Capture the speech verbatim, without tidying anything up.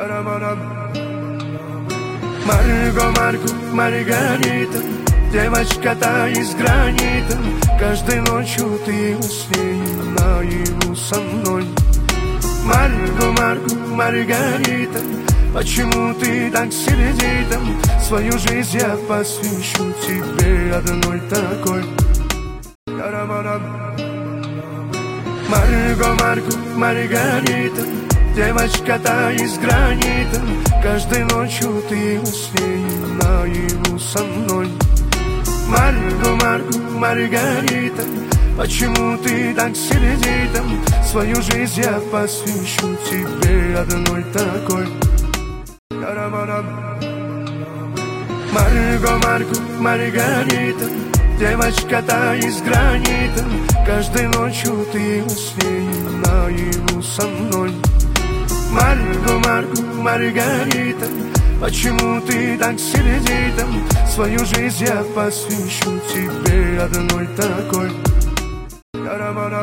Марго, Марго, Маргарита, девочка та из гранита. Каждой ночью ты во сне наяву со мной. Марго, Марго, Маргарита, почему ты так сердита? Свою жизнь я посвящу тебе одной такой. Марго, Марго, Маргарита, девочка та из гранита. Каждой ночью ты во сне наяву со мной. Марго, Марго, Маргарита, почему ты так сердита? Свою жизнь я посвящу тебе одной такой. Марго, Марго, Маргарита, девочка та из гранита. Каждой ночью ты во сне наяву со мной. Марго, Марго, Маргарита, почему ты так сердита? Свою жизнь я посвящу тебе одной такой.